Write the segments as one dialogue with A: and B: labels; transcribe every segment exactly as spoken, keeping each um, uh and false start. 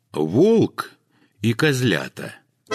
A: Волк и козлята.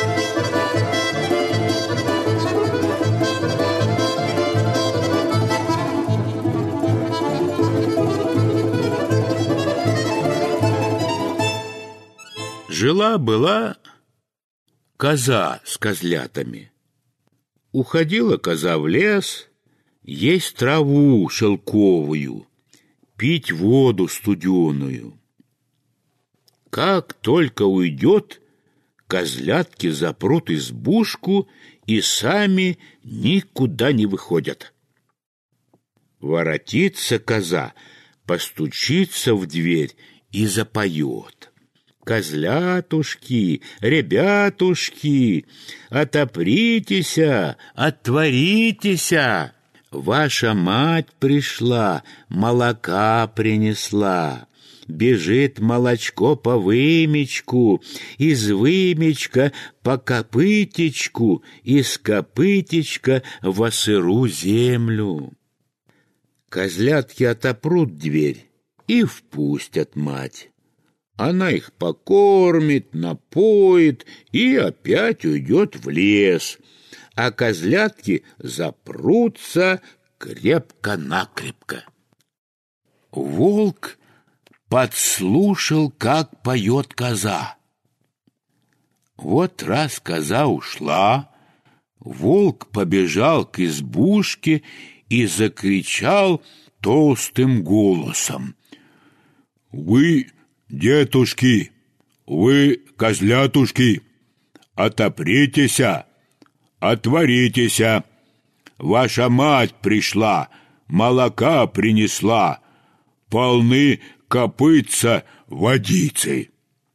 A: Жила-была коза с козлятами. Уходила коза в лес, есть траву шелковую, пить воду студеную. Как только уйдет, козлятки запрут избушку и сами никуда не выходят. Воротится коза, постучится в дверь и запоет: «Козлятушки, ребятушки, отопритеся, отворитеся! Ваша мать пришла, молока принесла. Бежит молочко по вымечку, из вымечка по копытечку, из копытечка во сыру землю». Козлятки отопрут дверь и впустят мать. Она их покормит, напоит и опять уйдет в лес, а козлятки запрутся крепко-накрепко. Волк подслушал, как поет коза. Вот раз коза ушла, волк побежал к избушке и закричал толстым голосом: «Вы, детушки, вы, козлятушки, отопритеся, отворитеся! Ваша мать пришла, молока принесла, полны копытца водицы».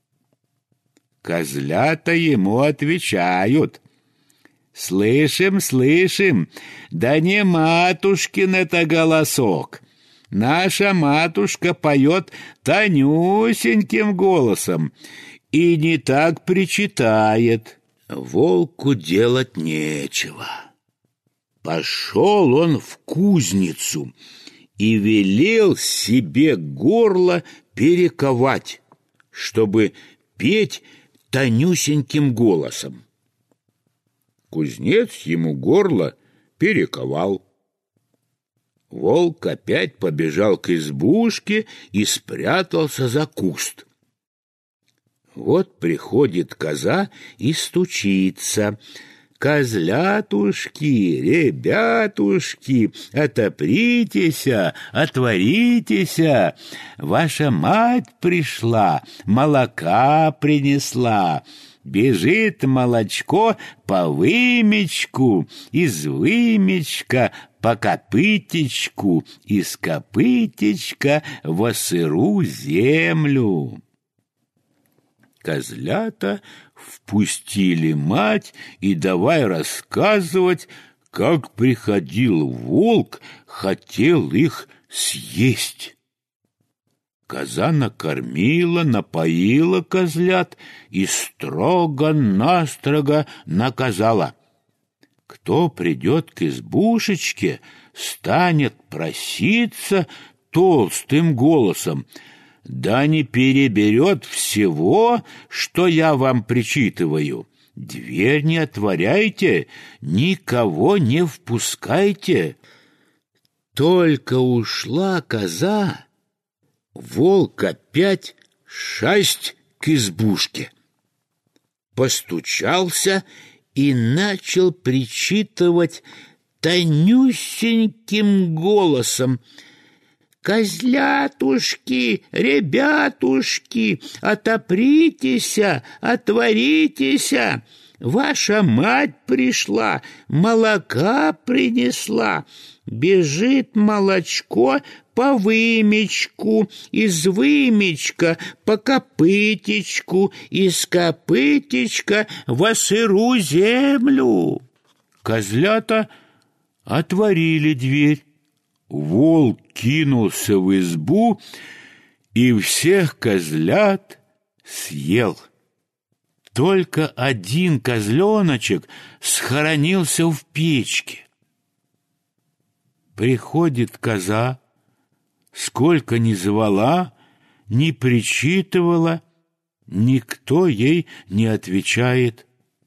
A: Козлята ему отвечают: «Слышим, слышим, да не матушкин это голосок. Наша матушка поет тонюсеньким голосом и не так причитает». Волку делать нечего. Пошел он в кузницу и велел себе горло перековать, чтобы петь тонюсеньким голосом. Кузнец ему горло перековал. Волк опять побежал к избушке и спрятался за куст. Вот приходит коза и стучится: «Козлятушки, ребятушки, отопритеся, отворитеся! Ваша мать пришла, молока принесла. Бежит молочко по вымечку, из вымечка по копытечку, из копытечка во сыру землю». Козлята впустили мать и давай рассказывать, как приходил волк, хотел их съесть. Коза накормила, напоила козлят и строго-настрого наказала: кто придет к избушечке, станет проситься толстым голосом, да не переберет всего, что я вам причитываю, дверь не отворяйте, никого не впускайте. Только ушла коза, волк опять шасть к избушке. Постучался и начал причитывать тонюсеньким голосом: «Козлятушки, ребятушки, отопритеся, отворитеся! Ваша мать пришла, молока принесла. Бежит молочко по вымечку, из вымечка по копытечку, из копытечка во сыру землю». Козлята отворили дверь. Волк кинулся в избу и всех козлят съел. Только один козленочек схоронился в печке. Приходит коза, сколько ни звала, ни причитывала, никто ей не отвечает.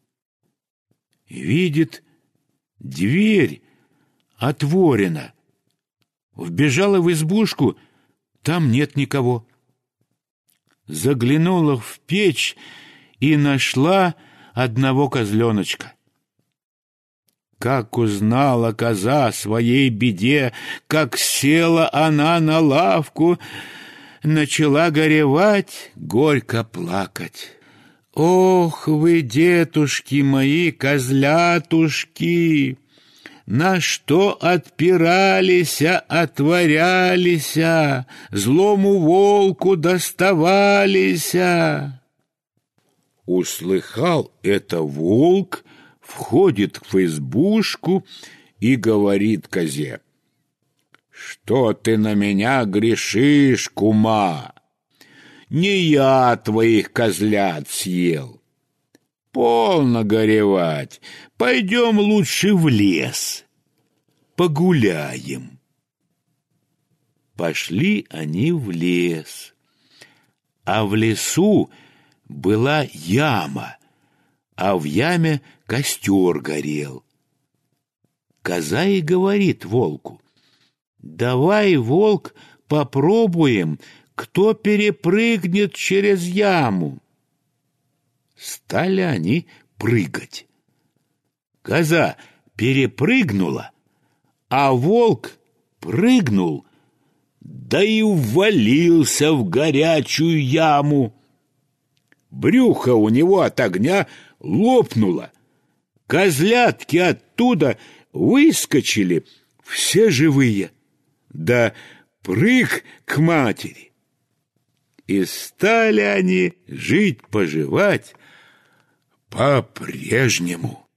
A: Видит, дверь отворена. Вбежала в избушку, там нет никого. Заглянула в печь и нашла одного козленочка. Как узнала коза о своей беде, как села она на лавку, начала горевать, горько плакать. «Ох вы, детушки мои, козлятушки! На что отпиралися, отворялися, злому волку доставалися!» Услыхал это волк, входит в избушку и говорит козе: «Что ты на меня грешишь, кума? Не я твоих козлят съел. Полно горевать, пойдем лучше в лес, погуляем». Пошли они в лес, а в лесу была яма, а в яме костер горел. Коза и говорит волку: «Давай, волк, попробуем, кто перепрыгнет через яму». Стали они прыгать. Коза перепрыгнула, а волк прыгнул, да и ввалился в горячую яму. Брюхо у него от огня лопнуло. Козлятки оттуда выскочили, все живые, да прыг к матери. И стали они жить-поживать по-прежнему.